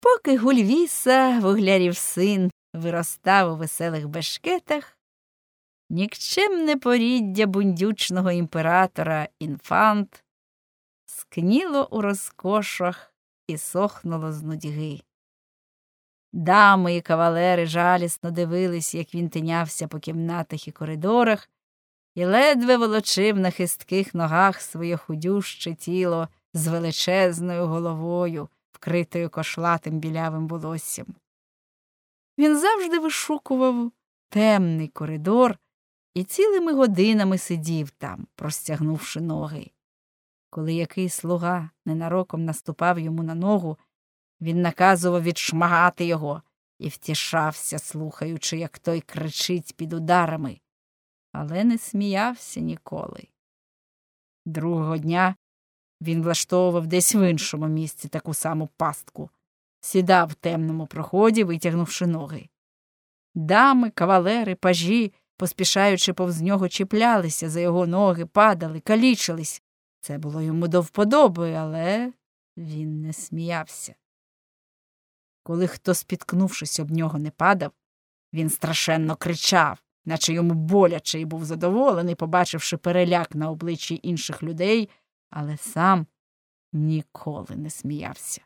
поки Гульвіса, вуглярів син, виростав у веселих бешкетах, нікчемне поріддя бундючного імператора інфант скніло у розкошах і сохнуло з нудьги. Дами і кавалери жалісно дивились, як він тинявся по кімнатах і коридорах, і ледве волочив на хистких ногах своє худюще тіло з величезною головою, вкритою кошлатим білявим волоссям. Він завжди вишукував темний коридор і цілими годинами сидів там, простягнувши ноги. Коли який слуга ненароком наступав йому на ногу, він наказував відшмагати його і втішався, слухаючи, як той кричить під ударами, але не сміявся ніколи. Другого дня він влаштовував десь в іншому місці таку саму пастку, сідав в темному проході, витягнувши ноги. Дами, кавалери, пажі, поспішаючи повз нього, чіплялися за його ноги, падали, калічились. Це було йому до вподоби, але він не сміявся. Коли хто, спіткнувшись об нього, не падав, він страшенно кричав, наче йому боляче, і був задоволений, побачивши переляк на обличчі інших людей, але сам ніколи не сміявся.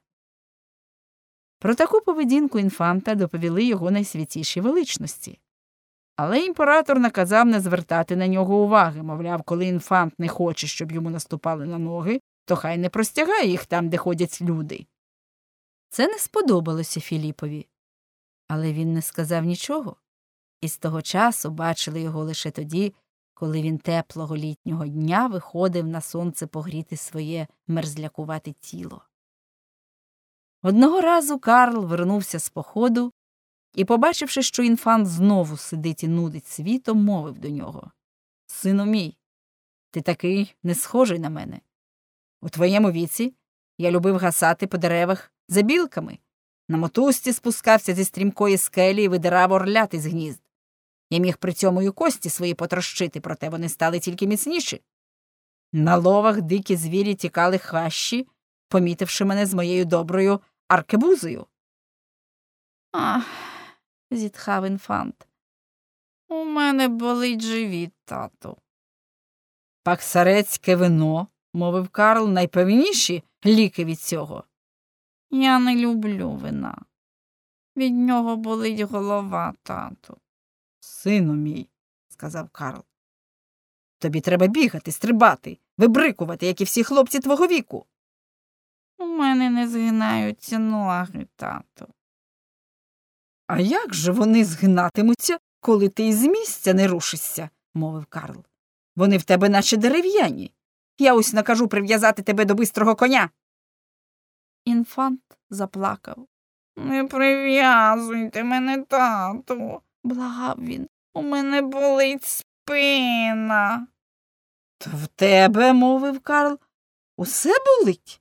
Про таку поведінку інфанта доповіли його найсвятішій величності. Але імператор наказав не звертати на нього уваги, мовляв, коли інфант не хоче, щоб йому наступали на ноги, то хай не простягає їх там, де ходять люди. Це не сподобалося Філіпові, але він не сказав нічого, і з того часу бачили його лише тоді, коли він теплого літнього дня виходив на сонце погріти своє мерзлякувате тіло. Одного разу Карл вернувся з походу і, побачивши, що інфант знову сидить і нудить світом, мовив до нього: «Сину мій, ти такий не схожий на мене. У твоєму віці я любив гасати по деревах за білками, на мотузці спускався зі стрімкої скелі і видирав орлят із гнізд. Я міг при цьому й кості свої потрощити, проте вони стали тільки міцніші. На ловах дикі звірі тікали хащі, помітивши мене з моєю доброю аркебузою». «Ах», – зітхав інфант, – «у мене болить живіт, тату». «Паксарецьке вино», – мовив Карл, – «найпевніші ліки від цього». «Я не люблю вина. Від нього болить голова, тату». «Сину мій», – сказав Карл, – «тобі треба бігати, стрибати, вибрикувати, як і всі хлопці твого віку». «У мене не згинаються ноги, тату». «А як же вони згинатимуться, коли ти із місця не рушишся?» – мовив Карл. «Вони в тебе наче дерев'яні. Я ось накажу прив'язати тебе до бистрого коня». Інфант заплакав. «Не прив'язуйте мене, тату», – благав він. «У мене болить спина». «То в тебе, – мовив Карл, – усе болить?»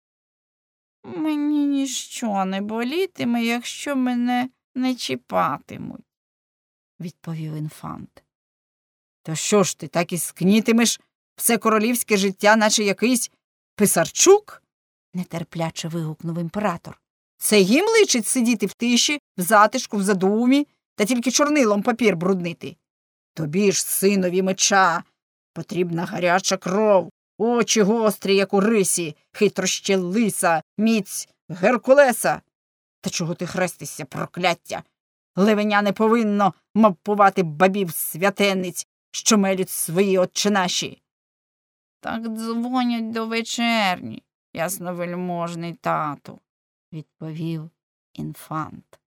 «Мені ніщо не болітиме, якщо мене не чіпатимуть», – відповів інфант. «То що ж ти, так і скнітимеш все королівське життя, наче якийсь писарчук?» – нетерпляче вигукнув імператор. «Це їм личить сидіти в тиші, в затишку, в задумі, та тільки чорнилом папір бруднити? Тобі ж, синові меча, потрібна гаряча кров, очі гострі, як у рисі, хитрощі лиса, міць Геркулеса. Та чого ти хрестишся, прокляття? Левеня не повинно мавпувати бабів святенниць, що мелють свої отчинаші». «Так дзвонять до вечерні, ясновельможний тату», – відповів інфант.